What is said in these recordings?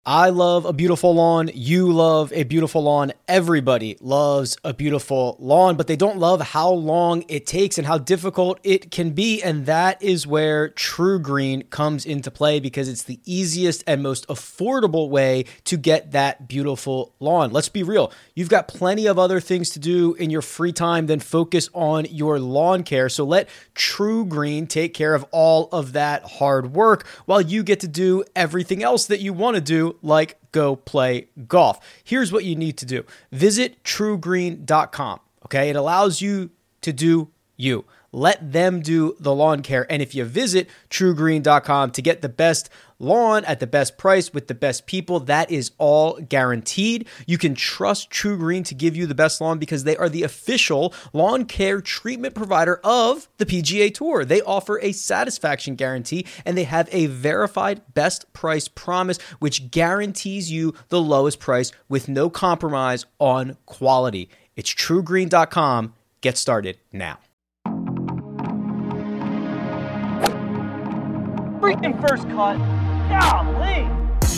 I love a beautiful lawn. You love a beautiful lawn. Everybody loves a beautiful lawn, but they don't love how long it takes and how difficult it can be. And that is where TruGreen comes into play, because it's the easiest and most affordable way to get that beautiful lawn. Let's be real. You've got plenty of other things to do in your free time than focus on your lawn care. So let TruGreen take care of all of that hard work while you get to do everything else that you want to do, like go play golf. Here's what you need to do. Visit TruGreen.com. Okay. It allows you to do you. Let them do the lawn care. And if you visit TruGreen.com to get the best lawn at the best price with the best people, that is all guaranteed. You can trust TruGreen to give you the best lawn because they are the official lawn care treatment provider of the PGA Tour. They offer a satisfaction guarantee, and they have a verified best price promise, which guarantees you the lowest price with no compromise on quality. It's TruGreen.com. Get started now. Freaking first cut. Golly.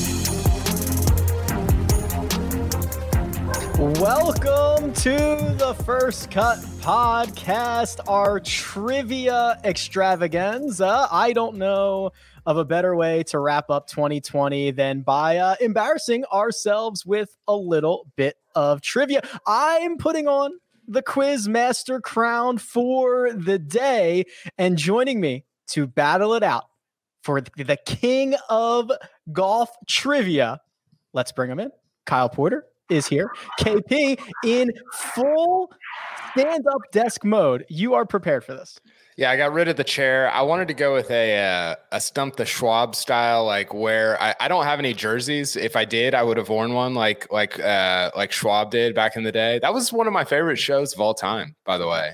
Welcome to the First Cut Podcast, our trivia extravaganza. I don't know of a better way to wrap up 2020 than by embarrassing ourselves with a little bit of trivia. I'm putting on the quiz master crown for the day, and joining me to battle it out for the king of golf trivia, let's bring him in. Kyle Porter is here. KP in full stand-up desk mode. You are prepared for this. Yeah, I got rid of the chair. I wanted to go with a Stump the Schwab style, like where I don't have any jerseys. If I did, I would have worn one like Schwab did back in the day. That was one of my favorite shows of all time, by the way.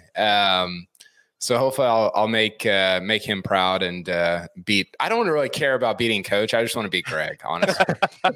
So hopefully I'll make him proud and beat. I don't really care about beating Coach. I just want to beat Greg, honestly.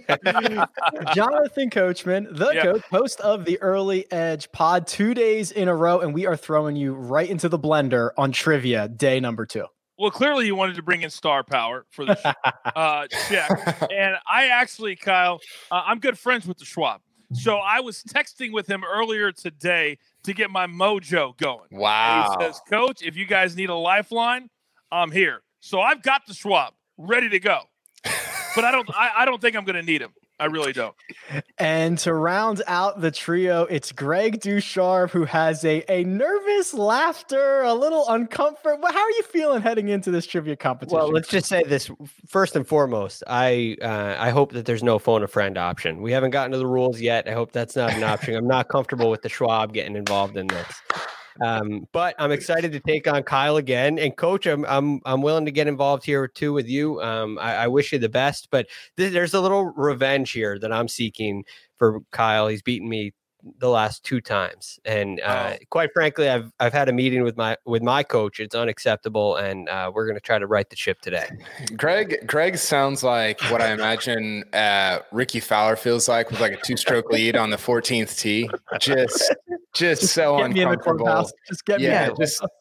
Jonathan Coachman, coach, host of the Early Edge Pod, 2 days in a row, and we are throwing you right into the blender on trivia day number 2. Well, clearly you wanted to bring in star power for the check. And I actually, Kyle, I'm good friends with the Schwab. So I was texting with him earlier today to get my mojo going. Wow. And he says, Coach, if you guys need a lifeline, I'm here. So I've got the Schwab ready to go. But I don't think I'm going to need him. I really don't. And to round out the trio, it's Greg Ducharme, who has a nervous laughter, a little uncomfort. How are you feeling heading into this trivia competition? Well, let's just say this first and foremost. I hope that there's no phone a friend option. We haven't gotten to the rules yet. I hope that's not an option. I'm not comfortable with the Schwab getting involved in this. But I'm excited to take on Kyle again. And Coach, I'm willing to get involved here too with you. I wish you the best, but there's a little revenge here that I'm seeking for Kyle. He's beaten me the last 2 times, and quite frankly, I've had a meeting with my coach. It's unacceptable, and we're going to try to right the ship today. Greg sounds like what I imagine Ricky Fowler feels like with like a 2-stroke lead on the 14th tee. Just so uncomfortable. Just get me in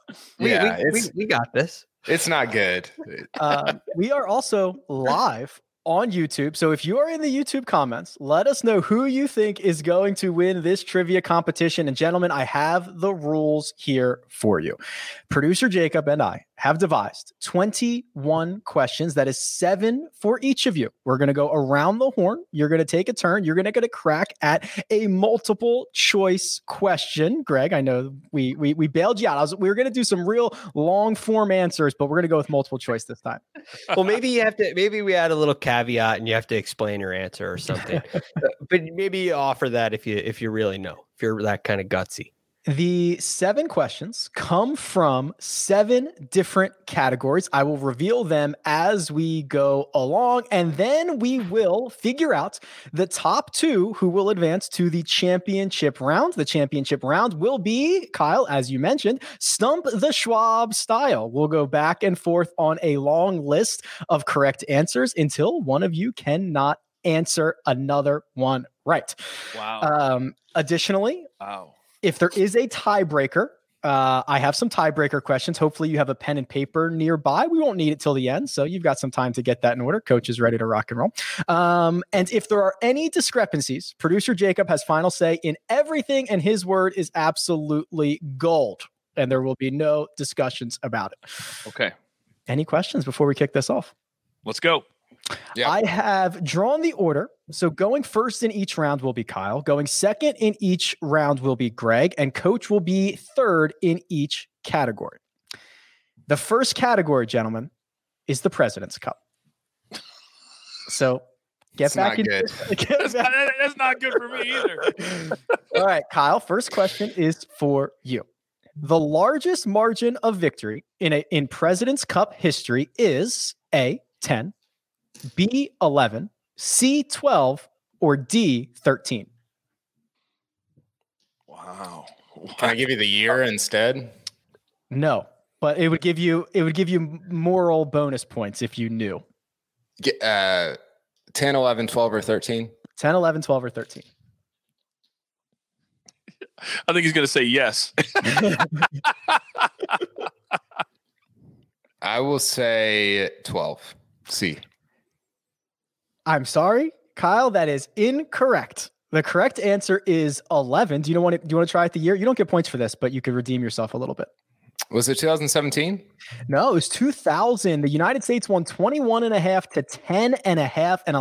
the we got this. It's not good. We are also live on YouTube. So if you are in the YouTube comments, let us know who you think is going to win this trivia competition. And gentlemen, I have the rules here for you. Producer Jacob and I have devised 21 questions. That is 7 for each of you. We're going to go around the horn. You're going to take a turn. You're going to get a crack at a multiple choice question. Greg, I know we bailed you out. We were going to do some real long form answers, but we're going to go with multiple choice this time. Well, maybe we add a little caveat and you have to explain your answer or something. But maybe you offer that if you really know, if you're that kind of gutsy. The 7 questions come from 7 different categories. I will reveal them as we go along, and then we will figure out the top 2 who will advance to the championship round. The championship round will be, Kyle, as you mentioned, Stump the Schwab style. We'll go back and forth on a long list of correct answers until one of you cannot answer another one right. Wow. Additionally, wow. If there is a tiebreaker, I have some tiebreaker questions. Hopefully you have a pen and paper nearby. We won't need it till the end, so you've got some time to get that in order. Coach is ready to rock and roll. And if there are any discrepancies, producer Jacob has final say in everything, and his word is absolutely gold. And there will be no discussions about it. Okay. Any questions before we kick this off? Let's go. Yeah. I have drawn the order. So going first in each round will be Kyle. Going second in each round will be Greg. And Coach will be third in each category. The first category, gentlemen, is the President's Cup. So get back in. That's not good for me either. All right, Kyle, first question is for you. The largest margin of victory in President's Cup history is A, 10, B, 11, C, 12, or D, 13. Wow. Can I give you the year instead? No, but it would give you moral bonus points if you knew. 10, 11, 12, or 13? 10, 11, 12, or 13. I think he's going to say yes. I will say 12. C. I'm sorry, Kyle, that is incorrect. The correct answer is 11. Do you want to try it the year? You don't get points for this, but you could redeem yourself a little bit. Was it 2017? No, it was 2000. The United States won 21.5 to 10.5, an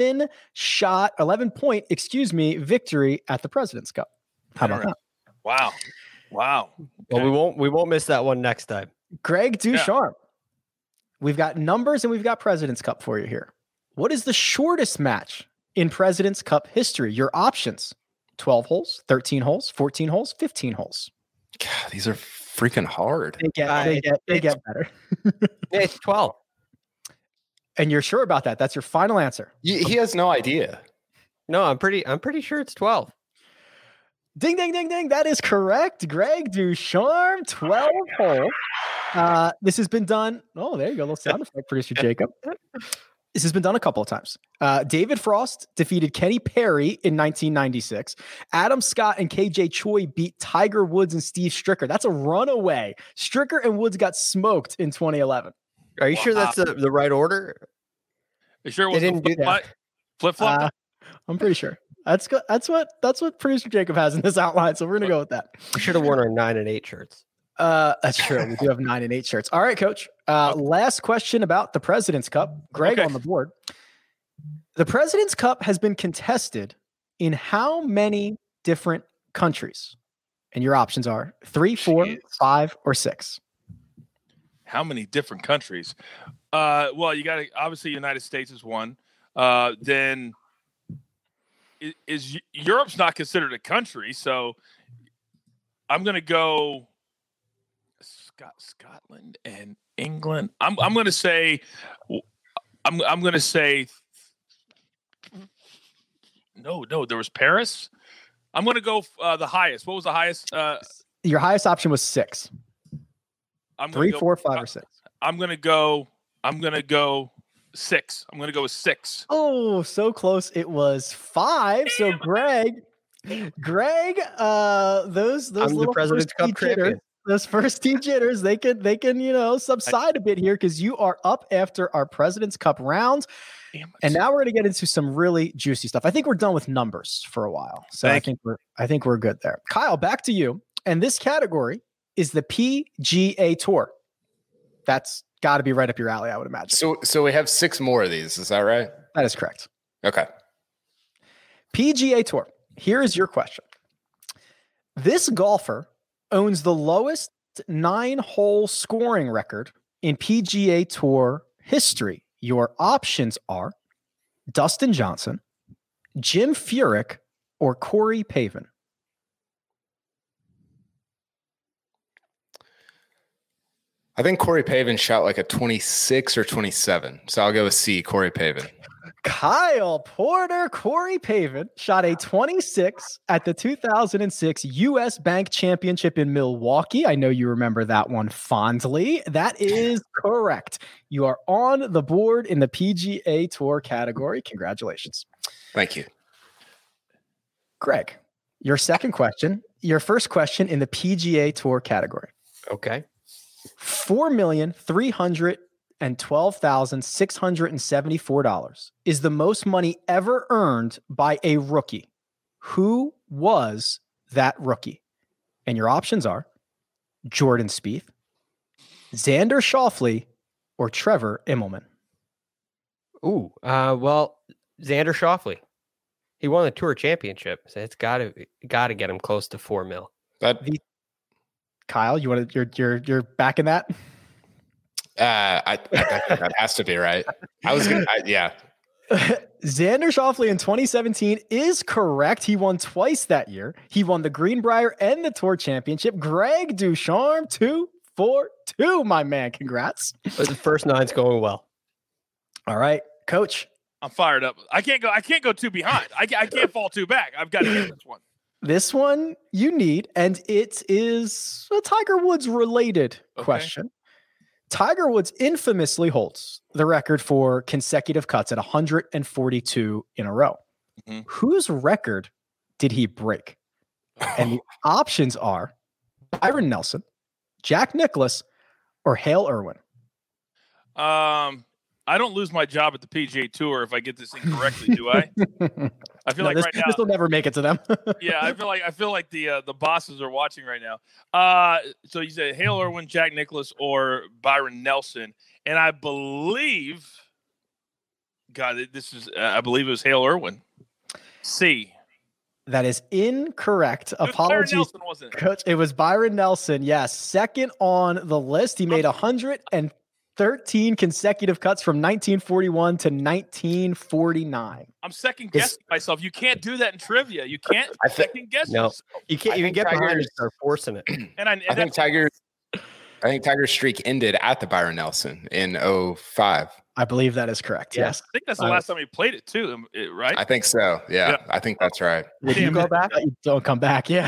11 point, victory at the President's Cup. How about that? Wow. Well, we won't miss that one next time. Greg Ducharme. We've got numbers and we've got President's Cup for you here. What is the shortest match in President's Cup history? Your options: 12 holes, 13 holes, 14 holes, 15 holes. God, these are freaking hard. They get better. It's 12. And you're sure about that? That's your final answer. He has no idea. No, I'm pretty sure it's 12. Ding, ding, ding, ding. That is correct. Greg Ducharme, 12 holes. This has been done. Oh, there you go. A little sound effect, producer Jacob. This has been done a couple of times. David Frost defeated Kenny Perry in 1996. Adam Scott and KJ Choi beat Tiger Woods and Steve Stricker. That's a runaway. Stricker and Woods got smoked in 2011. Are you sure that's the right order? You sure it They didn't do that. Flip-flop? I'm pretty sure. That's good. That's what producer Jacob has in this outline. So we're gonna go with that. We should have worn our 9 and 8 shirts. That's true. We do have 9 and 8 shirts. All right, Coach. Last question about the President's Cup. Greg on the board. The President's Cup has been contested in how many different countries? And your options are 3, 4, 5, or 6. How many different countries? Well, you got to obviously United States is one. Then is Europe's not considered a country, so I'm going to go Scotland and England. I'm going to say no. There was Paris. I'm going to go the highest. What was the highest? Your highest option was 6. 3, 4, 5, or 6. I'm going to go 6. I'm going to go with 6. Oh, so close. It was 5. So Greg, those little President's Cup champion. Those first team jitters, they can subside a bit here because you are up after our President's Cup round. And now we're going to get into some really juicy stuff. I think we're done with numbers for a while. So I think we're good there. Kyle, back to you. And this category is the PGA Tour. That's got to be right up your alley, I would imagine. So we have 6 more of these. Is that right? That is correct. Okay. PGA Tour. Here is your question. This golfer owns the lowest 9-hole scoring record in PGA Tour history. Your options are Dustin Johnson, Jim Furyk, or Corey Pavin. I think Corey Pavin shot like a 26 or 27. So I'll go with C, Corey Pavin. Kyle Porter, Corey Pavin shot a 26 at the 2006 U.S. Bank Championship in Milwaukee. I know you remember that one fondly. That is correct. You are on the board in the PGA Tour category. Congratulations. Thank you. Greg, your second question your first question in the PGA Tour category. Okay. $4,312,674 is the most money ever earned by a rookie. Who was that rookie? And your options are Jordan Spieth, Xander Schauffele, or Trevor Immelman. Ooh, well, Xander Schauffele. He won the Tour Championship, so it's gotta get him close to $4 million. Kyle, you want to? You're backing that? I think that has to be right. Yeah. Xander Schauffele in 2017 is correct. He won twice that year. He won the Greenbrier and the Tour Championship. Greg Ducharme, 2-4-2, my man. Congrats. But the first nine's going well. All right, Coach. I'm fired up. I can't go too behind. I can't fall too back. I've got to get this one. This one you need, and it is a Tiger Woods related question. Tiger Woods infamously holds the record for consecutive cuts at 142 in a row. Mm-hmm. Whose record did he break? And the options are Byron Nelson, Jack Nicklaus, or Hale Irwin. I don't lose my job at the PGA Tour if I get this incorrectly, do I? I feel right now this will never make it to them. Yeah, I feel like the bosses are watching right now. So you said Hale Irwin, Jack Nicklaus, or Byron Nelson, and I believe, I believe it was Hale Irwin. C. That is incorrect. Apologies, Nelson, wasn't it? Coach. It was Byron Nelson. Yes, second on the list. He made 113 consecutive cuts from 1941 to 1949. I'm second guessing myself. You can't do that in trivia. You can't second guess. No, yourself. You can't even get behind and start forcing it. I think Tiger's streak ended at the Byron Nelson in 2005. I believe that is correct. Yes. I think that's the last time he played it too, right? I think so. Yeah. I think that's right. Did you go back? You don't come back. Yeah.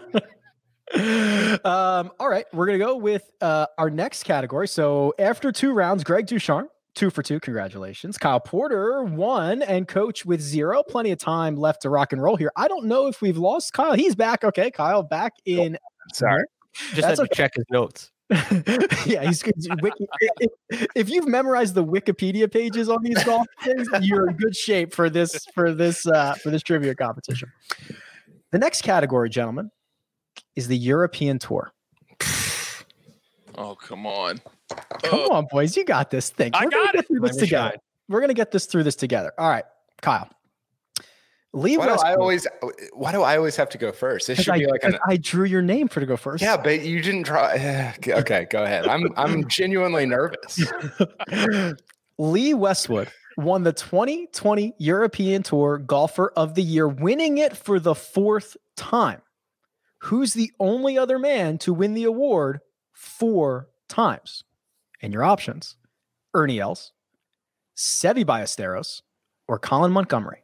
All right, we're gonna go with our next category. So after 2 rounds, Greg Ducharme 2 for 2. Congratulations. Kyle Porter 1 and Coach with 0. Plenty of time left to rock and roll here. I don't know if we've lost Kyle. He's back. Okay, Kyle back in. Sorry, just had to check his notes. Yeah, he's if you've memorized the Wikipedia pages on these golf things, you're in good shape for this trivia competition. The next category, gentlemen, is the European Tour. Oh, come on. Come on, boys. You got this thing. I got it. We're going to get through this together. All right, Kyle. Why do I always have to go first? This should be like I drew your name to go first. Yeah, but you didn't try. Okay, go ahead. I'm genuinely nervous. Lee Westwood won the 2020 European Tour Golfer of the Year, winning it for the 4th time. Who's the only other man to win the award 4 times? And your options: Ernie Els, Seve Ballesteros, or Colin Montgomery.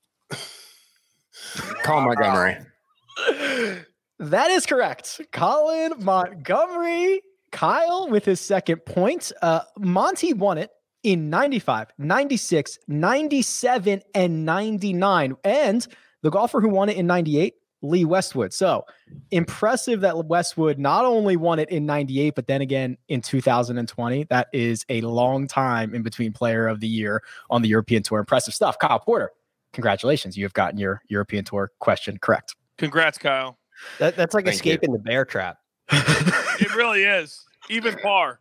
Colin Montgomery. That is correct. Colin Montgomery. Kyle with his second point. Monty won it in 95, 96, 97, and 99. And the golfer who won it in 98, Lee Westwood. So impressive that Westwood not only won it in 98, but then again in 2020. That is a long time in between player of the year on the European Tour. Impressive stuff. Kyle Porter, congratulations. You have gotten your European Tour question correct. Congrats, Kyle. That's like escaping the bear trap. It really is. Even par.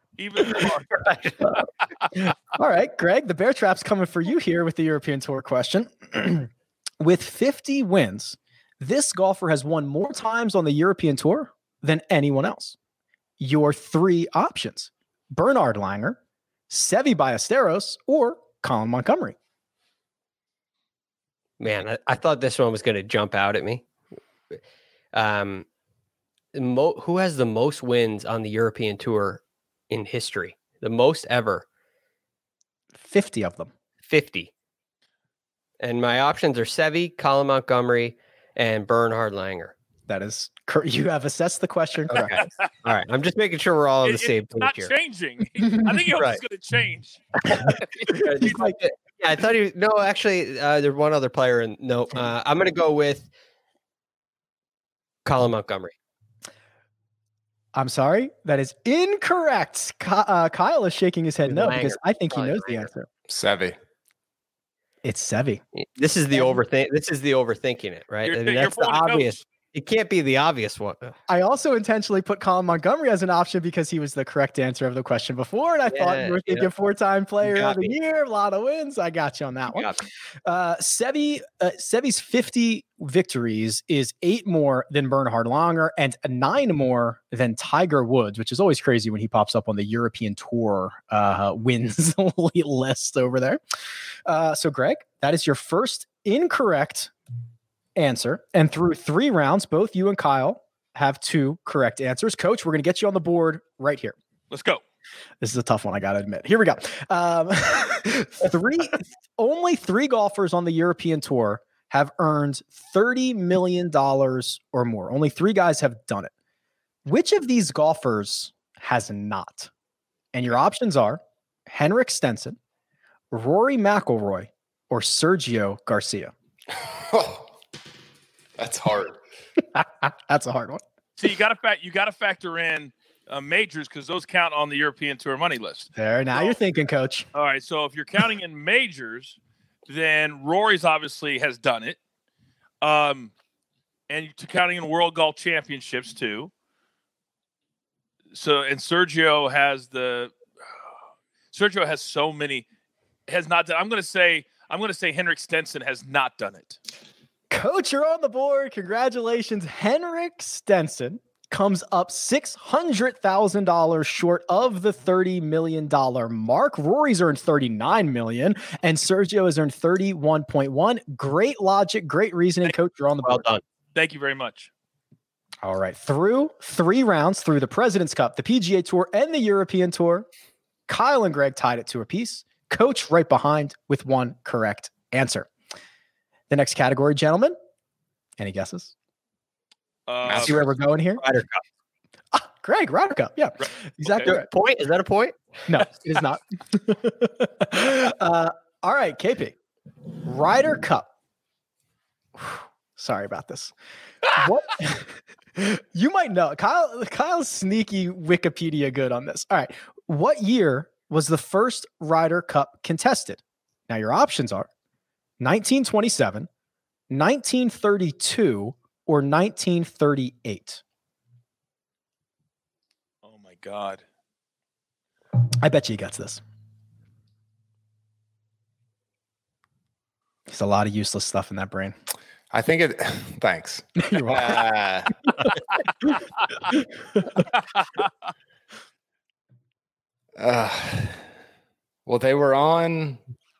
All right, Greg, the bear trap's coming for you here with the European Tour question. With 50 wins, this golfer has won more times on the European Tour than anyone else. Your 3 options: Bernard Langer, Seve Ballesteros, or Colin Montgomery. Man, I thought this one was going to jump out at me. Who has the most wins on the European Tour in history? The most ever? 50 of them. 50. And my options are Seve, Colin Montgomery, and Bernhard Langer. That is correct. You have assessed the question correct. Okay. All right. I'm just making sure we're all on the same page here. It's not changing. I think it's going to change. I thought no, actually, there's one other player. I'm going to go with Colin Montgomery. I'm sorry. That is incorrect. Kyle is shaking his head He's no Langer. because I think he Probably knows the Langer. answer. Sevy. It's Sevy. This is the overthinking it, right? I mean, that's the obvious. Coach. It can't be the obvious one. I also intentionally put Colin Montgomery as an option because he was the correct answer of the question before. And I thought you were thinking 4-time player of the year, a lot of wins. I got you on that one. Sevy's 50 victories is 8 more than Bernhard Langer and 9 more than Tiger Woods, which is always crazy when he pops up on the European Tour wins list over there. So, Greg, that is your first incorrect answer. And through 3 rounds, both you and Kyle have 2 correct answers. Coach, we're going to get you on the board right here. Let's go. This is a tough one, I got to admit. Here we go. Only 3 golfers on the European Tour have earned $30 million or more. Only 3 guys have done it. Which of these golfers has not? And your options are Henrik Stenson, Rory McIlroy, or Sergio Garcia. That's hard. That's a hard one. So you got to factor in majors because those count on the European Tour money list. There, now you're thinking, Coach. All right, so if you're counting in majors, then Rory's obviously has done it, and counting in World Golf Championships too. So and Sergio has so many has not done. I'm going to say Henrik Stenson has not done it. Coach, you're on the board. Congratulations. Henrik Stenson comes up $600,000 short of the $30 million mark. Rory's earned $39 million, and Sergio has earned $31.1. Great logic, great reasoning. Coach, you're on the board. Well done. Thank you very much. All right. Through 3 rounds, through the President's Cup, the PGA Tour, and the European Tour, Kyle and Greg tied it to a piece. Coach right behind with 1 correct answer. The next category, gentlemen. Any guesses? See where we're going here? Ryder Cup. Greg, Ryder Cup. Yeah, exactly. Okay. Right. Point? Is that a point? No, it is not. All right, KP. Ryder Cup. Sorry about this. What? You might know. Kyle's sneaky Wikipedia good on this. All right. What year was the first Ryder Cup contested? Now, your options are 1927, 1932, or 1938. Oh my God. I bet you he gets this. There's a lot of useless stuff in that brain. I think it. Thanks. You're welcome. Well, they were on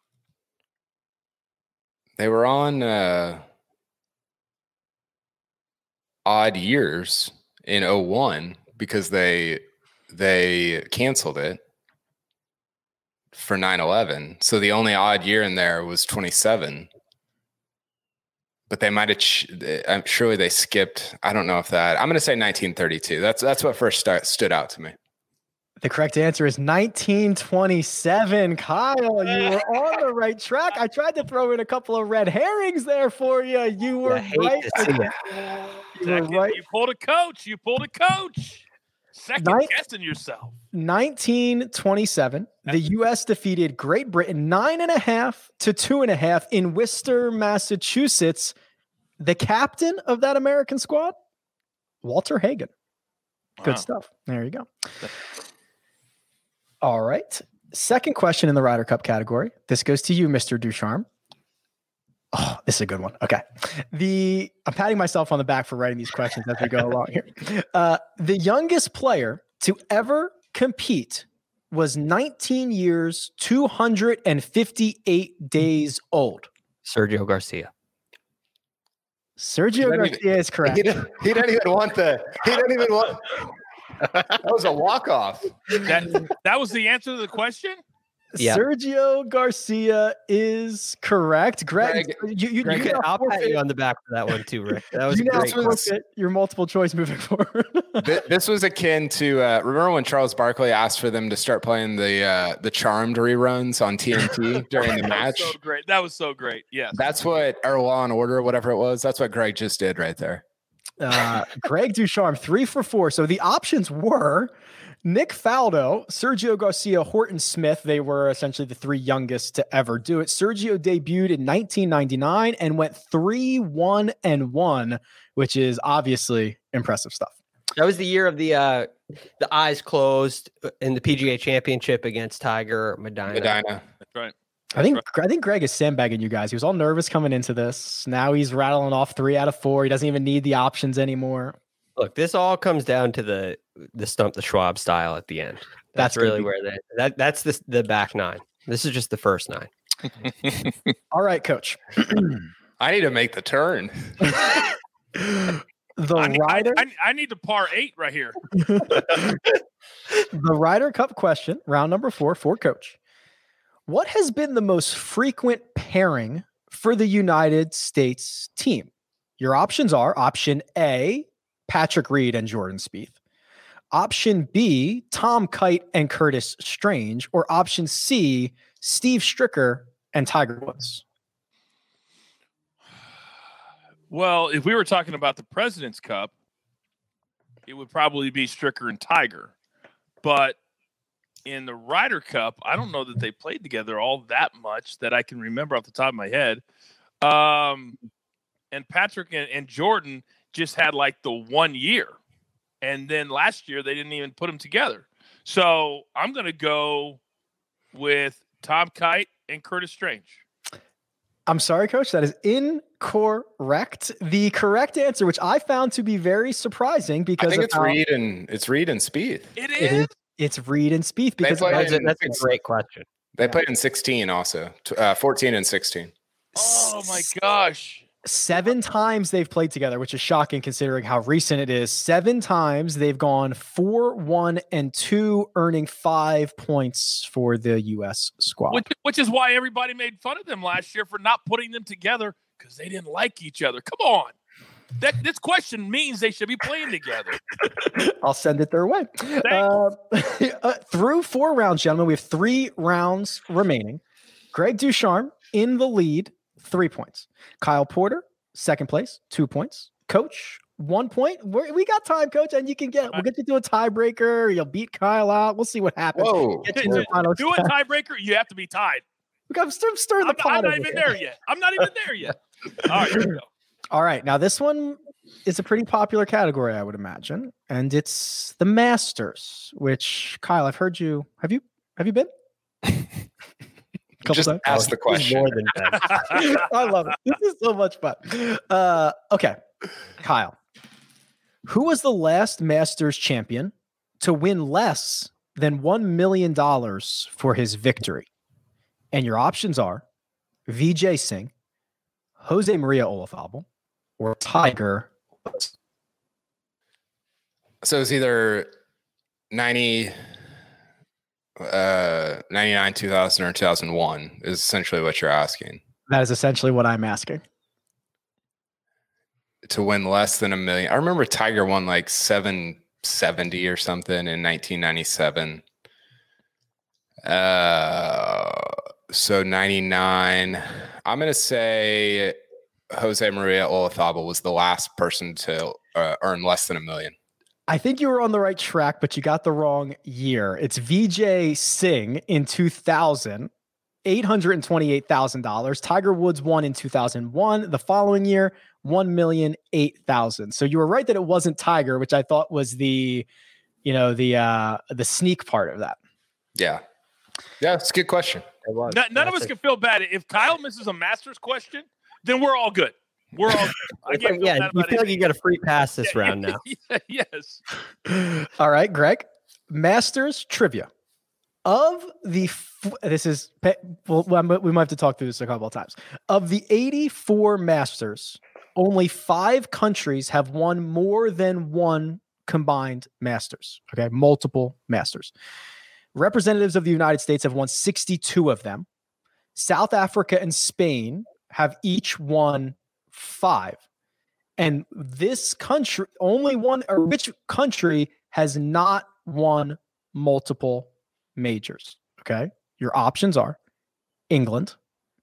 odd years in 01 because they canceled it for 9/11. So the only odd year in there was 27. But they might have. I'm surely they skipped. I don't know if that. I'm going to say 1932. That's what first stood out to me. The correct answer is 1927. Kyle, you were on the right track. I tried to throw in a couple of red herrings there for you. You were right. You pulled a coach. Second guessing yourself. 1927. The U.S. defeated Great Britain 9.5 to 2.5 in Worcester, Massachusetts. The captain of that American squad, Walter Hagen. Good stuff. There you go. All right. Second question in the Ryder Cup category. This goes to you, Mr. Ducharme. Oh, this is a good one. Okay. I'm patting myself on the back for writing these questions as we go along here. The youngest player to ever compete was 19 years, 258 days old. Sergio Garcia. Sergio Garcia is correct. He didn't even want. That was a walk-off. That was the answer to the question? Yeah. Sergio Garcia is correct. Greg, I'll pat you on the back for that one too, Rick. That was great. Your multiple choice moving forward. This was akin to remember when Charles Barkley asked for them to start playing the Charmed reruns on TNT during the match? That was so great. Yes. That's what, or Law and Order, whatever it was. That's what Greg just did right there. Greg Ducharme, 3 for 4. So the options were Nick Faldo, Sergio Garcia, Horton Smith. They were essentially the 3 youngest to ever do it. Sergio debuted in 1999 and went 3-1-1, which is obviously impressive stuff. That was the year of the eyes closed in the PGA Championship against Tiger Medina. That's right. I think Greg is sandbagging you guys. He was all nervous coming into this. Now he's rattling off 3 out of 4. He doesn't even need the options anymore. Look, this all comes down to the stump the Schwab style at the end. That's really where that's the back 9. This is just the first 9. All right, Coach. I need to make the turn. I need to par 8 right here. The Ryder Cup question, round number 4 for Coach. What has been the most frequent pairing for the United States team? Your options are option A, Patrick Reed and Jordan Spieth. Option B, Tom Kite and Curtis Strange. Or option C, Steve Stricker and Tiger Woods. Well, if we were talking about the President's Cup, it would probably be Stricker and Tiger. But in the Ryder Cup, I don't know that they played together all that much that I can remember off the top of my head. And Patrick and Jordan just had like the 1 year. And then last year, they didn't even put them together. So I'm going to go with Tom Kite and Curtis Strange. I'm sorry, Coach. That is incorrect. The correct answer, which I found to be very surprising because I think it's Reed and Spieth. It is? It's Reed and Spieth because that's a great question. They played in 16 also, 14 and 16. Oh my gosh. 7 times they've played together, which is shocking considering how recent it is. 7 times they've gone 4-1-2, earning 5 points for the U.S. squad. Which is why everybody made fun of them last year for not putting them together because they didn't like each other. Come on. This question means they should be playing together. I'll send it their way. Through 4 rounds, gentlemen, we have 3 rounds remaining. Greg Ducharme in the lead, 3 points. Kyle Porter, second place, 2 points. Coach, 1 point. We got time, Coach, and we'll get you to a tiebreaker. You'll beat Kyle out. We'll see what happens. Whoa. Do a tiebreaker, you have to be tied. I'm stirring the pot. I'm not even there yet. All right, here we go. All right. Now, this one is a pretty popular category, I would imagine. And it's the Masters, which, Kyle, I've heard you. Have you been? Just ask the question. More than that. I love it. This is so much fun. Okay. Kyle, who was the last Masters champion to win less than $1 million for his victory? And your options are Vijay Singh, Jose Maria Olazabal, or Tiger Woods. So it's either 99, 2000, or 2001 is essentially what you're asking. That is essentially what I'm asking. To win less than $1 million. I remember Tiger won like 770 or something in 1997. So 99. I'm going to say Jose Maria Olazabal was the last person to earn less than $1 million. I think you were on the right track, but you got the wrong year. It's Vijay Singh in 2000, $828,000. Tiger Woods won in 2001. The following year, $1,008,000. So you were right that it wasn't Tiger, which I thought was the sneak part of that. Yeah. Yeah, it's a good question. None of us can feel bad. If Kyle misses a Masters question, then we're all good. We're all good. You feel like you got a free pass this round now. Yes. All right, Greg. Masters trivia. Of the we might have to talk through this a couple of times. Of the 84 Masters, only 5 countries have won more than one combined Masters. Okay, multiple Masters. Representatives of the United States have won 62 of them. South Africa and Spain have each won 5. And this country, which country has not won multiple majors? Okay. Your options are England,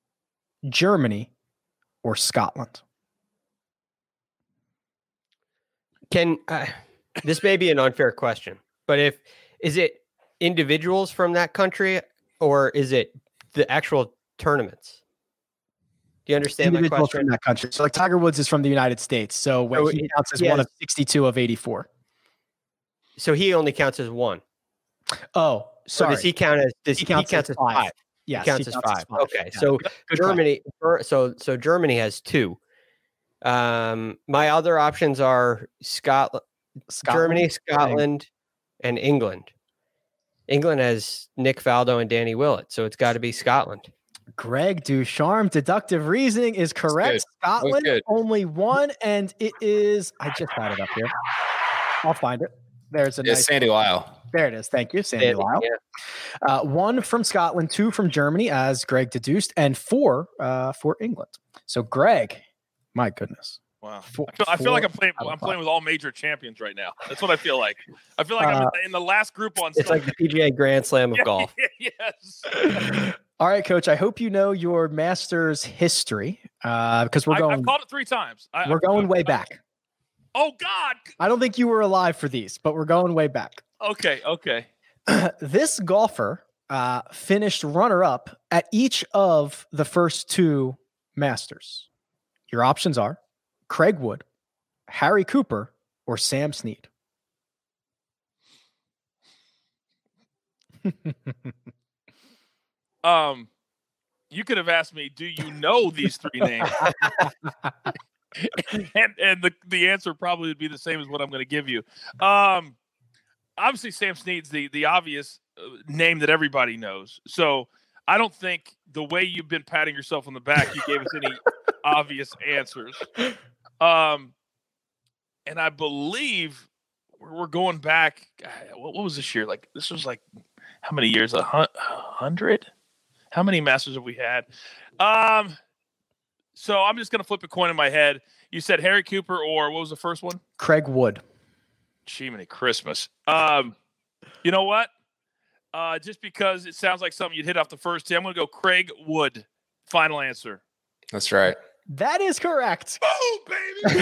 Germany, or Scotland. Can this may be an unfair question, but is it individuals from that country or is it the actual tournaments? Do you understand my Individuals question? from that country. So like Tiger Woods is from the United States. So when he counts as one of 62 of 84. So he only counts as one. Oh, sorry. Or does he count as he counts as five? Yes, he counts as five. Okay. Yeah. So Good Germany so Germany has 2. My other options are Germany, Scotland, and England. England has Nick Faldo and Danny Willett, so it's got to be Scotland. Greg Ducharme, deductive reasoning is correct. Scotland only one, and it is. I just had it up here. I'll find it. There's a nice Sandy Lyle. There it is. Thank you, Sandy Lyle. Yeah. 1 from Scotland, 2 from Germany, as Greg deduced, and 4 for England. So, Greg, my goodness. Wow. I feel like I'm playing with all major champions right now. That's what I feel like. I feel like I'm in the last group on. It's like the PGA Grand Slam of golf. Yes. All right, Coach. I hope you know your Masters history because we're going. I've called it 3 times. We're going way back. Oh God! I don't think you were alive for these, but we're going way back. Okay. This golfer finished runner-up at each of the first 2 Masters. Your options are Craig Wood, Harry Cooper, or Sam Snead. You could have asked me, do you know these 3 names? and the answer probably would be the same as what I'm going to give you. Obviously, Sam Snead's the obvious name that everybody knows. So I don't think the way you've been patting yourself on the back, you gave us any obvious answers. And I believe we're going back. What was this year? Like this was like how many years? 100? How many Masters have we had? So I'm just gonna flip a coin in my head. You said Harry Cooper, or what was the first one? Craig Wood. Jiminy Christmas. You know what? Just because it sounds like something you'd hit off the first tee, I'm gonna go Craig Wood. Final answer. That's right. That is correct. Oh, baby!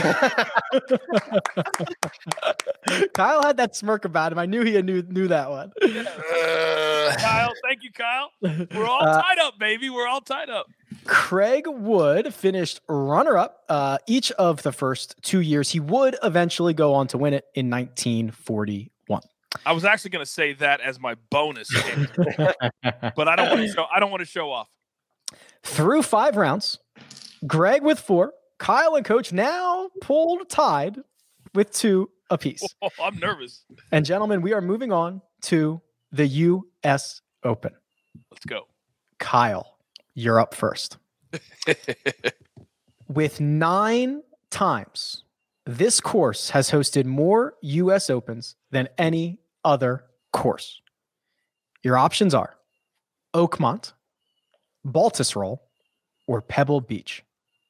Kyle had that smirk about him. I knew he knew that one. Kyle, thank you, Kyle. We're all tied up, baby. We're all tied up. Craig Wood finished runner-up each of the first 2 years. He would eventually go on to win it in 1941. I was actually going to say that as my bonus, but I don't want to show off. Through 5 rounds, Greg with 4, Kyle and Coach now tied with 2 apiece. Oh, I'm nervous. And gentlemen, we are moving on to the U.S. Open. Let's go. Kyle, you're up first. With 9 times, this course has hosted more U.S. Opens than any other course. Your options are Oakmont, Baltusrol, or Pebble Beach.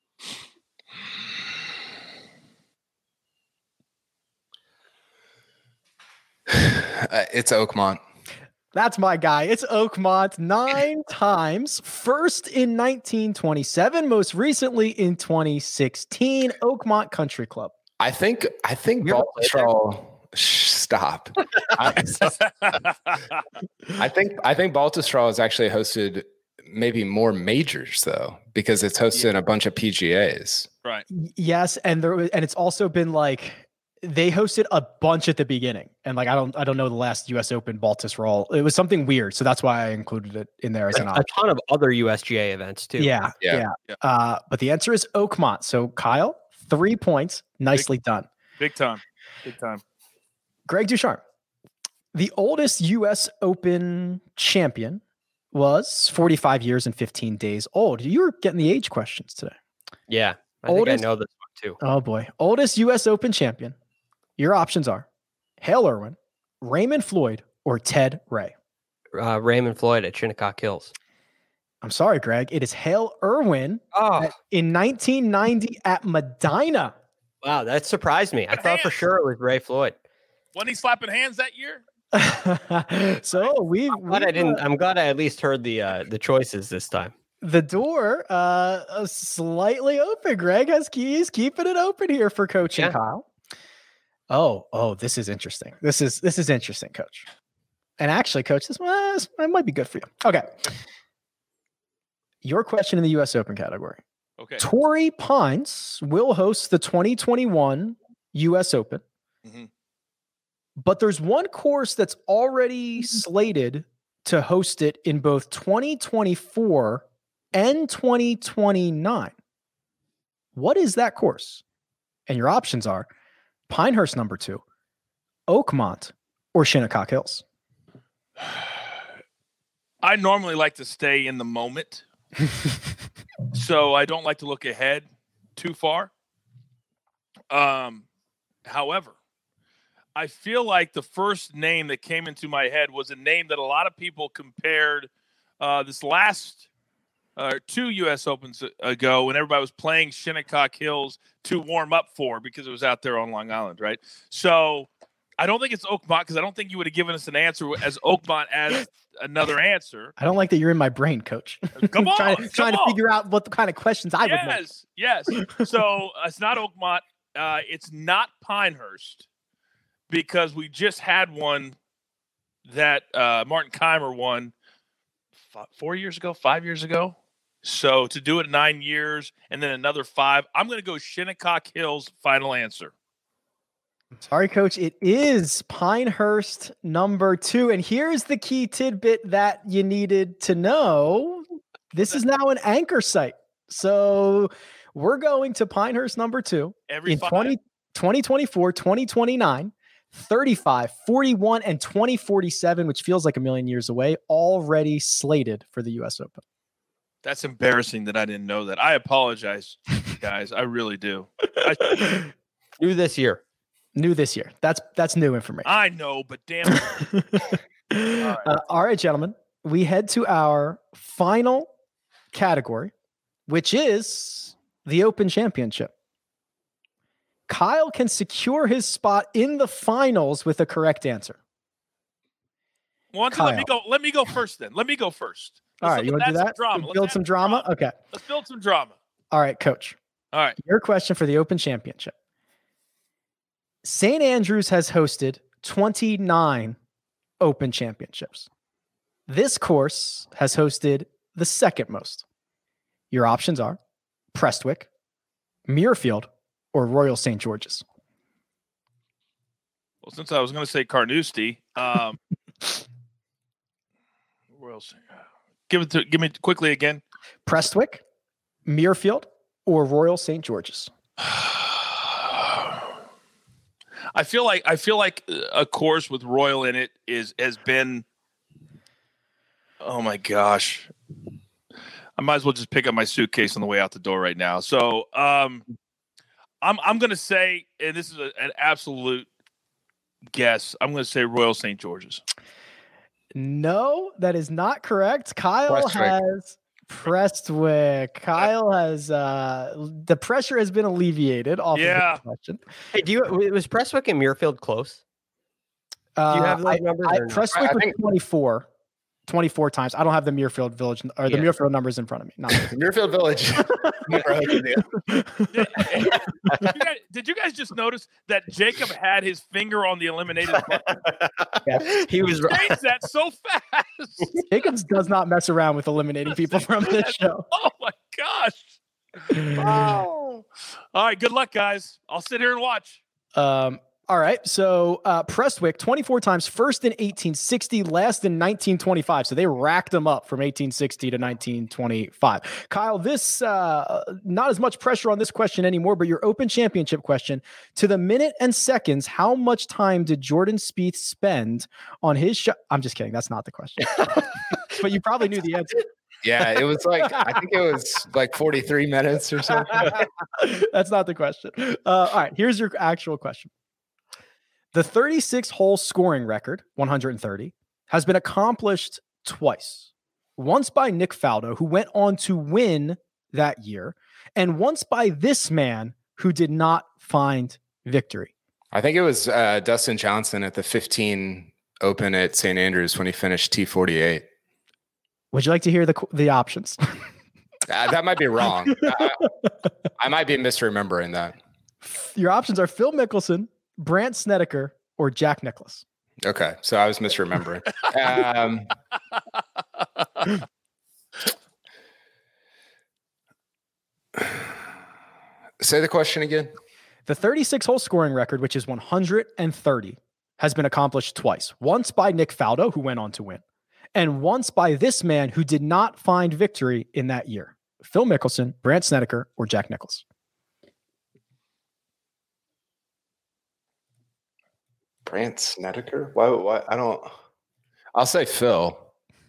It's Oakmont. That's my guy. It's Oakmont 9 times. First in 1927, most recently in 2016, Oakmont Country Club. I think Baltusrol. Stop. I think Baltusrol has actually hosted maybe more majors though, because it's hosted a bunch of PGAs. Right. Yes, and it's also been like they hosted a bunch at the beginning, and like I don't know the last U.S. Open Baltusrol. It was something weird, so that's why I included it in there as an option. A ton of other USGA events too. Yeah. But the answer is Oakmont. So Kyle, 3 points, nicely done. Big time. Greg Ducharme, the oldest U.S. Open champion, was 45 years and 15 days old. You were getting the age questions today. Yeah, I think I know this one too. Oh boy, oldest U.S. Open champion. Your options are Hale Irwin, Raymond Floyd, or Ted Ray. Raymond Floyd at Shinnecock Hills. I'm sorry, Greg. It is Hale Irwin in 1990 at Medina. Wow, that surprised me. I thought for sure it was Ray Floyd. Wasn't he slapping hands that year? So I'm glad I at least heard the choices this time. The door slightly open. Greg he's keeping it open here for Coach and Kyle. Oh, this is interesting. This is interesting, Coach. And actually, Coach, this might be good for you. Okay. Your question in the U.S. Open category. Okay. Torrey Pines will host the 2021 U.S. Open. Mm-hmm. But there's one course that's already slated to host it in both 2024 and 2029. What is that course? And your options are Pinehurst number 2, Oakmont, or Shinnecock Hills. I normally like to stay in the moment. So I don't like to look ahead too far. However, I feel like the first name that came into my head was a name that a lot of people compared this last 2 U.S. Opens ago when everybody was playing Shinnecock Hills to warm up for because it was out there on Long Island, right? So I don't think it's Oakmont because I don't think you would have given us an answer as Oakmont as another answer. I don't like that you're in my brain, Coach. Come on, trying to figure out what the kind of questions I would make. Yes. So it's not Oakmont. It's not Pinehurst because we just had one that Martin Keimer won 4 years ago, 5 years ago. So to do it 9 years and then another 5, I'm going to go Shinnecock Hills. Final answer. Sorry, Coach. It is Pinehurst number 2. And here's the key tidbit that you needed to know. This is now an anchor site. So we're going to Pinehurst number 2 in 2024, 2029, 35, 41, and 2047, which feels like a million years away, already slated for the U.S. Open. That's embarrassing that I didn't know that. I apologize, guys. I really do. New this year. That's new information. I know, but damn it. All right, gentlemen. We head to our final category, which is the Open Championship. Kyle can secure his spot in the finals with a correct answer. Well, let me go first then. Let me go first. All right, you want to do that? Build some drama? Okay. Let's build some drama. All right, Coach. All right. Your question for the Open Championship. St. Andrews has hosted 29 Open Championships. This course has hosted the second most. Your options are Prestwick, Muirfield, or Royal St. George's. Well, since I was going to say Carnoustie, Royal St. Give me quickly again. Prestwick, Muirfield, or Royal St. George's. I feel like a course with Royal in it has been. Oh my gosh! I might as well just pick up my suitcase on the way out the door right now. So I'm going to say, and this is an absolute guess. I'm going to say Royal St. George's. No, that is not correct. Kyle has Prestwick. Kyle has the pressure has been alleviated off of the question. Hey, was Prestwick and Muirfield close? Do you have those numbers? Prestwick was 24 times. I don't have the Muirfield Village or the Muirfield numbers in front of me. No. Muirfield Village. Did you guys just notice that Jacob had his finger on the eliminated button? Yeah. He changed that so fast. Jacobs does not mess around with eliminating people from this show. Oh my gosh. Oh. All right. Good luck, guys. I'll sit here and watch. All right. So Prestwick, 24 times, first in 1860, last in 1925. So they racked them up from 1860 to 1925. Kyle, this not as much pressure on this question anymore, but your Open Championship question. To the minute and seconds, how much time did Jordan Spieth spend on his shot? I'm just kidding. That's not the question. But you probably knew the answer. Yeah, it was like, I think it was like 43 minutes or something. That's not the question. All right. Here's your actual question. The 36-hole scoring record, 130, has been accomplished twice. Once by Nick Faldo, who went on to win that year, and once by this man who did not find victory. I think it was Dustin Johnson at the 15 Open at St. Andrews when he finished T48. Would you like to hear the options? That might be wrong. I might be misremembering that. Your options are Phil Mickelson, Brant Snedeker, or Jack Nicklaus? Okay, so I was misremembering. Say the question again. The 36-hole scoring record, which is 130, has been accomplished twice. Once by Nick Faldo, who went on to win, and once by this man who did not find victory in that year. Phil Mickelson, Brant Snedeker, or Jack Nicklaus? Brant Snedeker? Why? I don't. I'll say Phil.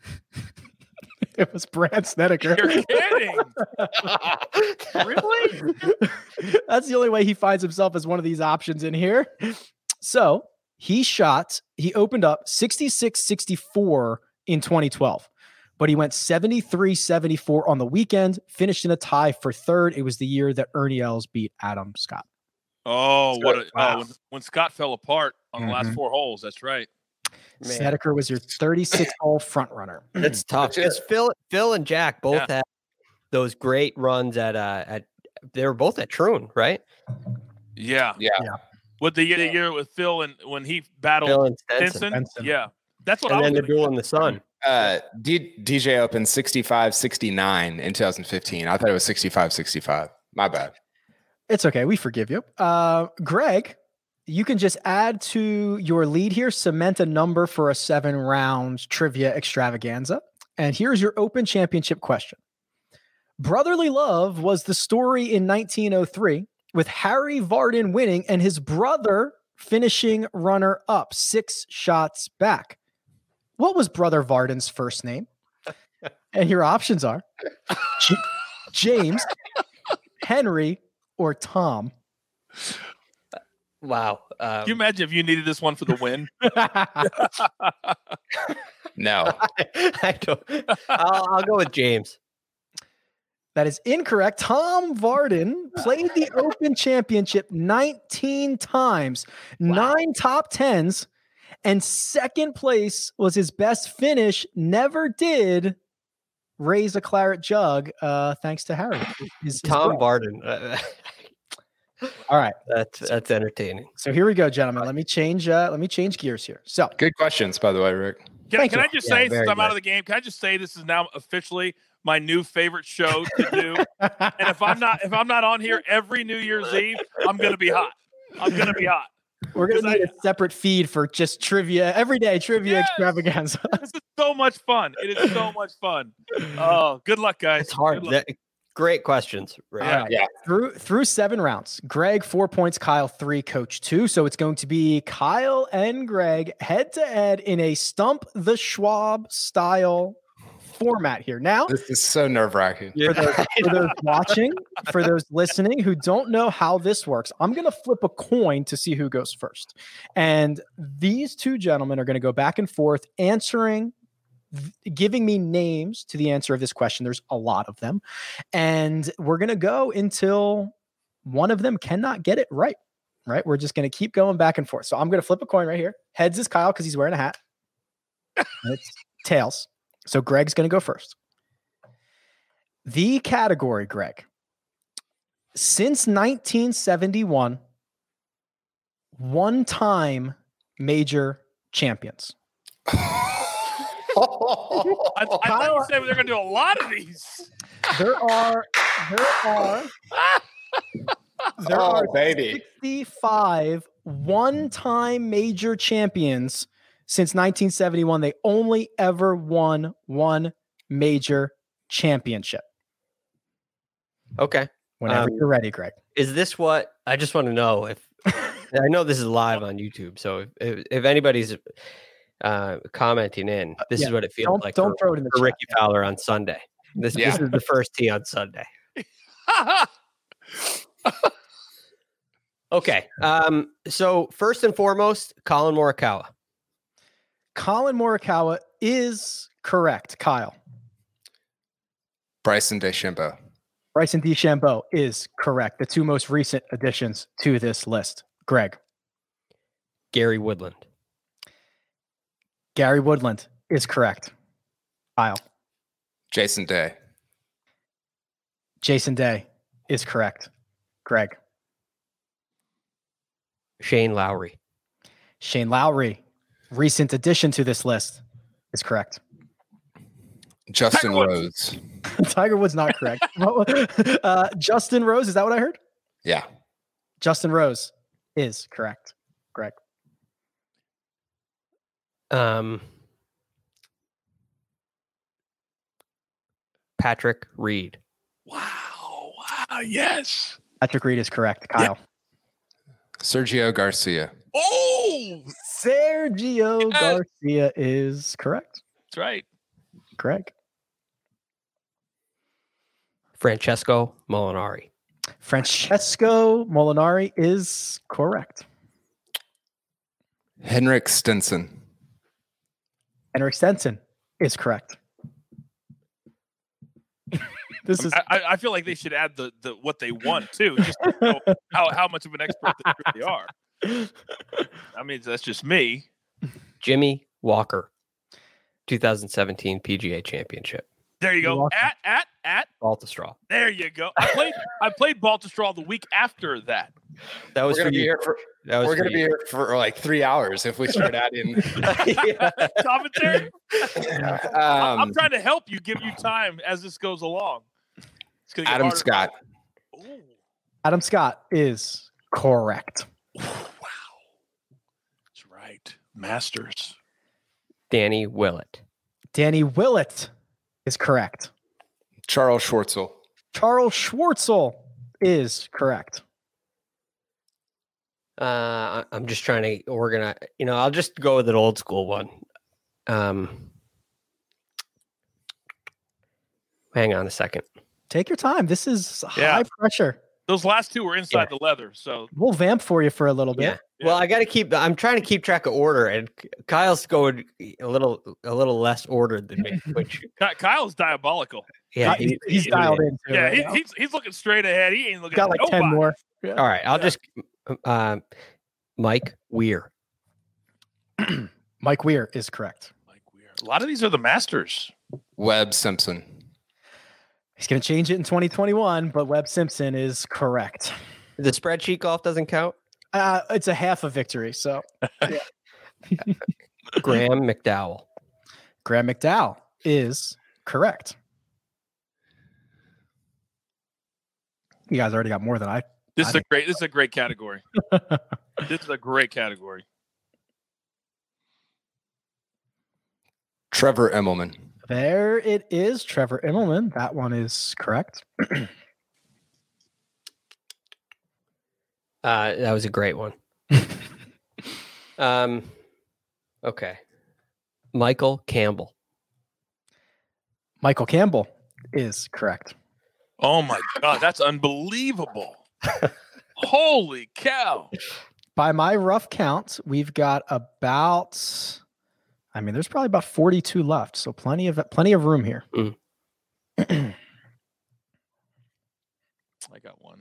It was Brant Snedeker. You're kidding. Really? That's the only way he finds himself as one of these options in here. So he opened up 66-64 in 2012, but he went 73-74 on the weekend, finished in a tie for third. It was the year that Ernie Els beat Adam Scott. Oh, Wow. When Scott fell apart on the last 4 holes. That's right. Man. Snedeker was your 36-hole front runner. It's tough because Phil and Jack both had those great runs at they were both at Troon, right? Yeah. Yeah. What the year with Phil and when he battled Phil and Stinson? Yeah. That's what and I then was the duel in the sun. DJ Open 65-69 in 2015. I thought it was 65-65. My bad. It's okay. We forgive you. Greg, you can just add to your lead here, cement a number for a 7-round trivia extravaganza. And here's your Open Championship question. Brotherly love was the story in 1903 with Harry Vardon winning and his brother finishing runner-up 6 shots back. What was Brother Vardon's first name? And your options are James, Henry, or Tom. Wow. Can you imagine if you needed this one for the win? No. I don't. I'll go with James. That is incorrect. Tom Vardon played the Open Championship 19 times, 9 top 10s, and second place was his best finish. Never did raise a claret jug, thanks to Harry. His Tom brother. Vardon. All right. That's entertaining. So here we go, gentlemen. Let me change gears here. So Good questions, by the way, Rick. Can Thank I you. just Yeah, say, very since I'm out good. of the game, can I just say this is now officially my new favorite show to do? And if I'm not on here every New Year's Eve, I'm gonna be hot. we're going to Because need a separate feed for just trivia, everyday trivia Yes. extravaganza. This is so much fun. It is so much fun. Oh, good luck, guys. It's hard. Good luck. Great questions. Right. Yeah. All right. Through 7 rounds, Greg 4 points, Kyle 3, Coach 2. So it's going to be Kyle and Greg head to head in a Stump the Schwab style format here. Now, This is so nerve-wracking. for those watching, for those listening who don't know how this works, I'm going to flip a coin to see who goes first. And these two gentlemen are going to go back and forth answering, giving me names to the answer of this question. There's a lot of them. And we're going to go until one of them cannot get it right. Right? We're just going to keep going back and forth. So I'm going to flip a coin right here. Heads is Kyle because he's wearing a hat. And it's tails. So Greg's going to go first. The category, Greg. Since 1971, one-time major champions. I thought you said they're gonna do a lot of these. There are baby. 65 one-time major champions since 1971. They only ever won one major championship. Okay. Whenever you're ready, Greg. Is this what I just want to know? If I know this is live on YouTube, so if anybody's commenting in, this is what it feels like. Don't throw it in the for chat. Ricky Fowler on Sunday. This is the first tee on Sunday. Okay. So first and foremost, Colin Morikawa. Colin Morikawa is correct. Kyle. Bryson DeChambeau. Bryson DeChambeau is correct. The 2 most recent additions to this list. Greg. Gary Woodland. Gary Woodland is correct. Kyle. Jason Day. Jason Day is correct. Greg. Shane Lowry. Shane Lowry, recent addition to this list, is correct. Justin Rose. Tiger Woods not correct. Justin Rose, is that what I heard? Yeah. Justin Rose is correct. Greg. Patrick Reed. Wow. Yes. Patrick Reed is correct. Kyle. Sergio Garcia. Oh, Sergio Yes. Garcia is correct. that's right. Greg. Francesco Molinari. Francesco Molinari is correct. Henrik Stenson. Henrik Stenson is correct. This is I feel like they should add the what they want too, just to know how much of an expert they really are. I mean, that's just me. Jimmy Walker. 2017 PGA Championship. There you go. You're welcome. At. Baltusrol. There you go. I played Baltusrol the week after that. That was We're for gonna be you. here for That was we're for gonna be you. here for like 3 hours if we start adding. Commentary. Um, I'm trying to help you, give you time as this goes along. It's gonna get Adam harder. Scott. Ooh. Adam Scott is correct. Wow. That's right. Masters. Danny Willett. Danny Willett is correct. Charles Schwartzel. Charles Schwartzel is correct. I'm just trying to organize. I'll just go with an old school one. Hang on a second. Take your time. This is Yeah. high pressure. Those last two were inside the leather, so We'll vamp for you for a little bit. Yeah. Well, I got to keep. I'm trying to keep track of order, and Kyle's going a little less ordered than me. Which, Kyle's diabolical. yeah, He's dialed in. Too, Yeah, right now. he's looking straight ahead. He ain't looking got at like 10 nobody. more. All right, I'll just. Mike Weir. Mike Weir is correct. Like weird. A lot of these are the Masters. Webb Simpson. He's going to change it in 2021, but Webb Simpson is correct. The spreadsheet golf doesn't count. It's a half a victory. So Graham McDowell. Graham McDowell is correct. You guys already got more than I. This is a great category. This is a great category. Trevor Immelman. There it is. Trevor Immelman. That one is correct. That was a great one. Okay. Michael Campbell. Michael Campbell is correct. Oh my God, that's unbelievable. Holy cow. By my rough count, we've got about, there's probably about 42 left. So plenty of room here. I got one.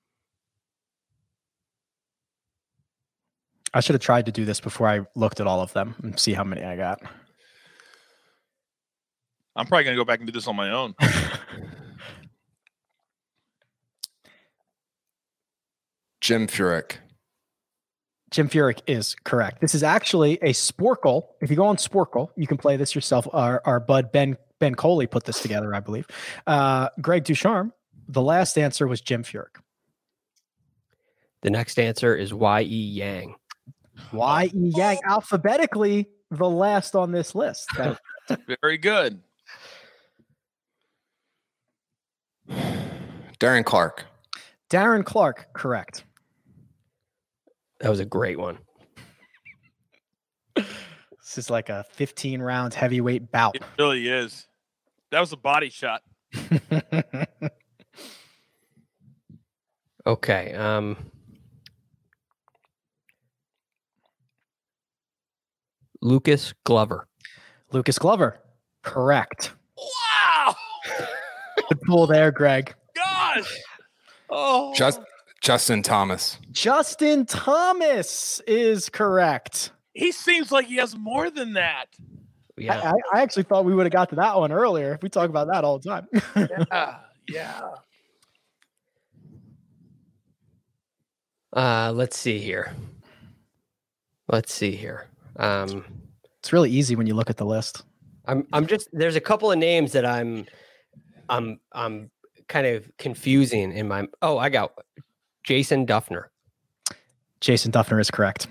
I should have tried to do this before I looked at all of them and see how many I got. I'm probably going to go back and do this on my own. Jim Furyk. Jim Furyk is correct. This is actually a Sporkle. If you go on Sporkle, you can play this yourself. Our bud Ben Coley put this together, I believe. Greg Ducharme. The last answer was Jim Furyk. The next answer is Y.E. Yang. Y.E. Yang, alphabetically the last on this list. Very good. Darren Clark. Darren Clark, correct. That was a great one. This is like a 15-round heavyweight bout. It really is. That was a body shot. Okay. Lucas Glover. Lucas Glover, correct. Wow. Good pull there, Greg. Gosh. Oh. Justin Thomas. Justin Thomas is correct. He seems like he has more than that. Yeah. I actually thought we would have got to that one earlier. We talk about that all the time. Yeah. Let's see here. Let's see here. It's really easy when you look at the list. I'm just there's a couple of names that I'm kind of confusing in my. Oh, I got Jason Duffner. Jason Duffner is correct.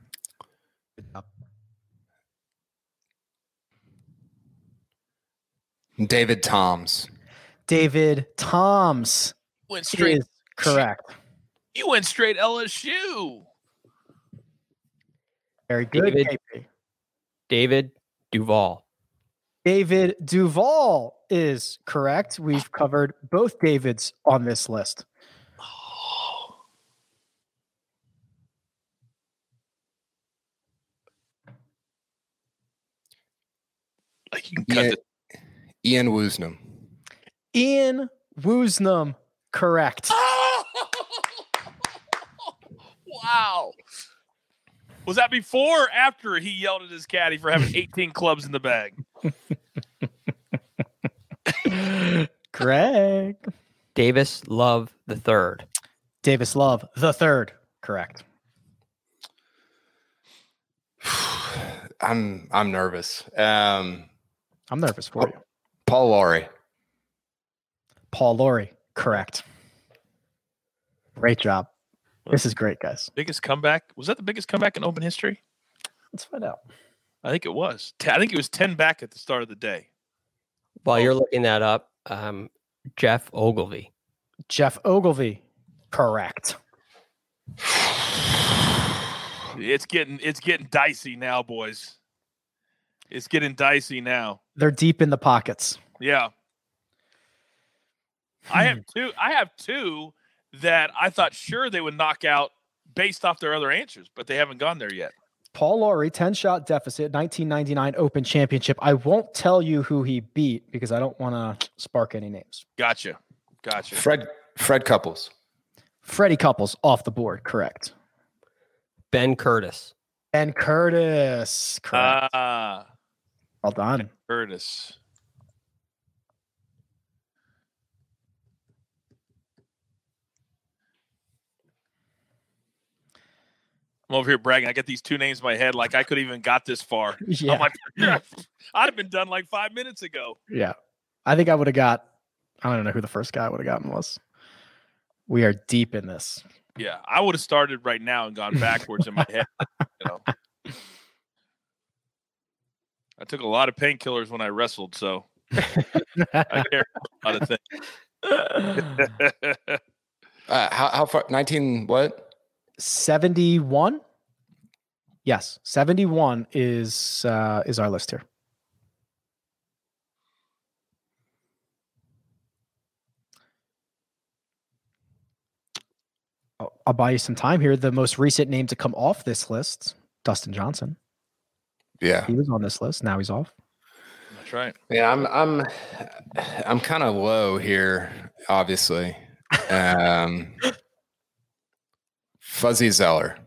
David Toms. David Toms Went straight. is correct. You went straight LSU. Very good. David. KP. David Duval. David Duval is correct. We've covered both Davids on this list. Like you can cut Ian Woosnam. Ian Woosnam, correct. Wow. Was that before or after he yelled at his caddy for having 18 clubs in the bag? Greg. Davis Love the third. Davis Love, the third, correct. I'm nervous. I'm nervous for you. Paul Laurie. Paul Laurie, correct. Great job. This is great, guys. Biggest comeback? Was that the biggest comeback in Open history? Let's find out. I think it was. I think it was 10 back at the start of the day. While you're looking that up, Jeff Ogilvy. Jeff Ogilvy, correct. It's getting dicey now, boys. It's getting dicey now. They're deep in the pockets. Yeah. I have two that I thought sure they would knock out based off their other answers, but they haven't gone there yet. Paul Laurie, 10-shot deficit, 1999 Open Championship. I won't tell you who he beat because I don't want to spark any names. Gotcha. Fred Couples. Freddie Couples off the board, correct. Ben Curtis. Ben Curtis, correct. Well done. Curtis. I'm over here bragging. I get these two names in my head like I could even got this far. Yeah. I'm like, I'd have been done like 5 minutes ago. Yeah. I think I would have got, I don't know who the first guy I would have gotten was. We are deep in this. Yeah, I would have started right now and gone backwards in my head. You know. I took a lot of painkillers when I wrestled, so I care a lot of things. How far? 19 what? 71? Yes, 71 is our list here. I'll buy you some time here. The most recent name to come off this list, Dustin Johnson. Yeah, he was on this list. Now he's off. That's right. Yeah, I'm kind of low here, obviously. Fuzzy Zeller.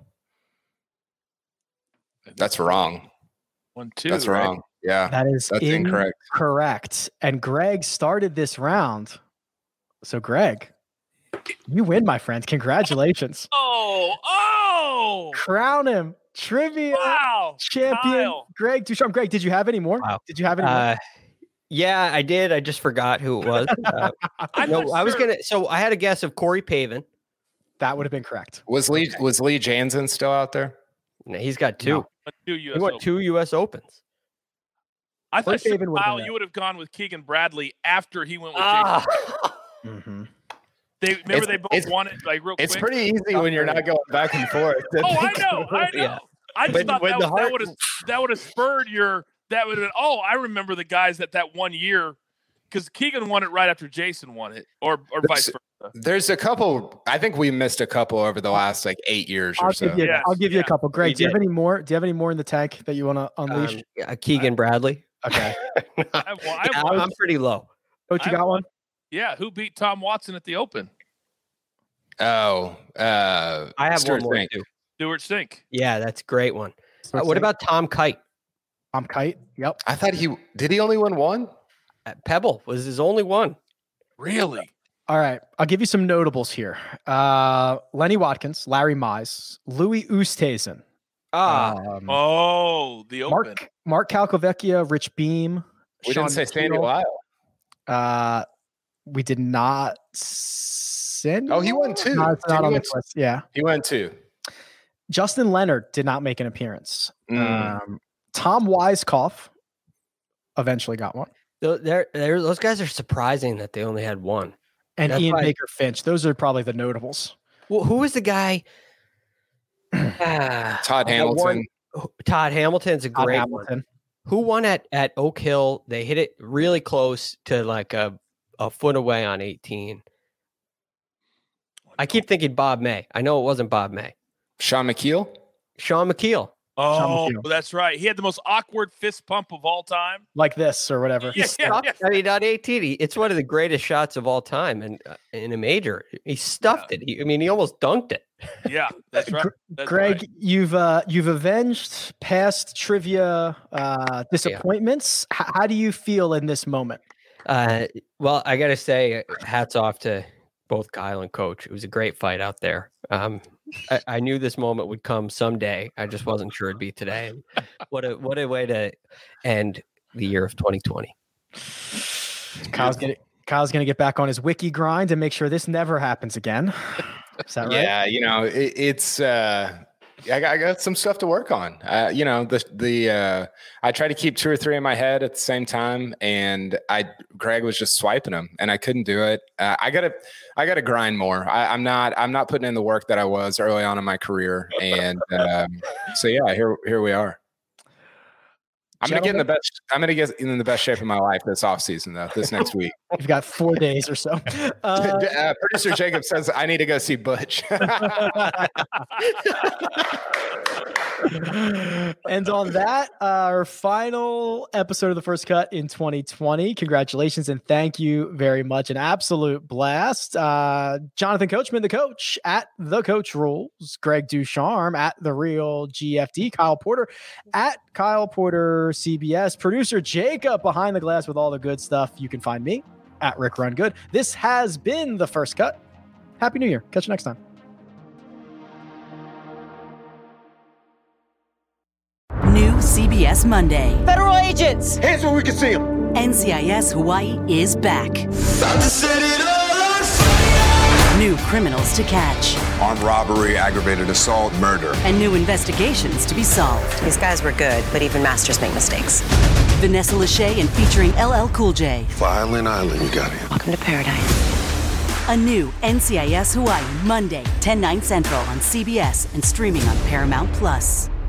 That's wrong. 1, 2. That's right? wrong. Yeah, That's incorrect. Correct. And Greg started this round. So Greg, you win, my friend. Congratulations. Oh! Crown him. Trivia champion. Kyle. Greg Ducharme. Greg, did you have any more? Wow. Did you have any more? Yeah, I did. I just forgot who it was. I was gonna. So I had a guess of Corey Pavin. That would have been correct. Was Lee Jansen still out there? No, he's got two. No. He won 2 U.S. Opens. I thought Kyle, you would have gone with Keegan Bradley after he went with Mm-hmm. They both won it like real quick. It's pretty easy when you're not going back and forth. I know. Yeah. I just thought that would have spurred your. That would have been. Oh, I remember the guys that 1 year, because Keegan won it right after Jason won it, or vice versa. There's a couple. I think we missed a couple over the last 8 years or so. I'll give you a couple. Greg, do you have any more? Do you have any more in the tank that you want to unleash? Keegan Bradley. Okay. I'm pretty low. Coach, you got one? Yeah, who beat Tom Watson at the Open? Oh, I have Stuart one more Fink. too. Stuart Stink. Yeah, that's a great one. What about Tom Kite? Tom Kite. Yep. I thought did he only win one? Pebble was his only one. Really? All right. I'll give you some notables here. Lenny Watkins, Larry Mize, Louis Oosthuizen, The Open. Mark Calcavecchia, Rich Beam. We didn't say Sandy Lyle. We did not send. Oh, he won 2. No, it's not on the list. Yeah, he won 2. Justin Leonard did not make an appearance. Tom Weiskopf eventually got one. Those guys are surprising that they only had one. And Ian Baker Finch. Those are probably the notables. Well, who was the guy? Todd Hamilton. Todd Hamilton's a great one. Who won at Oak Hill? They hit it really close to like a foot away on 18. I keep thinking Bob May. I know it wasn't Bob May. Sean McKeel. Oh, that's right. He had the most awkward fist pump of all time. Like this or whatever. Yeah. I mean, on 18, it's one of the greatest shots of all time. And in a major, he stuffed it. He almost dunked it. Yeah, that's right. Greg, you've avenged past trivia disappointments. How do you feel in this moment? Well, I got to say, hats off to both Kyle and Coach. It was a great fight out there. I knew this moment would come someday. I just wasn't sure it'd be today. What a way to end the year of 2020. Kyle's gonna get back on his wiki grind and make sure this never happens again. Is that right? Yeah, it's I got some stuff to work on. I try to keep 2 or 3 in my head at the same time, and Greg was just swiping them, and I couldn't do it. I gotta grind more. I'm not putting in the work that I was early on in my career, and so yeah, here we are. I'm gonna get in the best shape of my life this offseason, though. This next week, you've got 4 days or so. Producer Jacob says I need to go see Butch. And on that, our final episode of The First Cut in 2020. Congratulations and thank you very much. An absolute blast. Jonathan Coachman, the coach at The Coach Rules. Greg Ducharme at The Real GFD. Kyle Porter at Kyle Porter CBS. Producer Jacob behind the glass with all the good stuff. You can find me at Rick Run Good. This has been The First Cut. Happy New Year. Catch you next time. New CBS Monday. Federal agents! Hands where we can see them. NCIS Hawaii is back. About to set it all on fire. New criminals to catch. Armed robbery, aggravated assault, murder. And new investigations to be solved. These guys were good, but even masters make mistakes. Vanessa Lachey and featuring LL Cool J. Violin Island, you got it. Welcome to paradise. A new NCIS Hawaii Monday, 10/9 Central on CBS and streaming on Paramount Plus.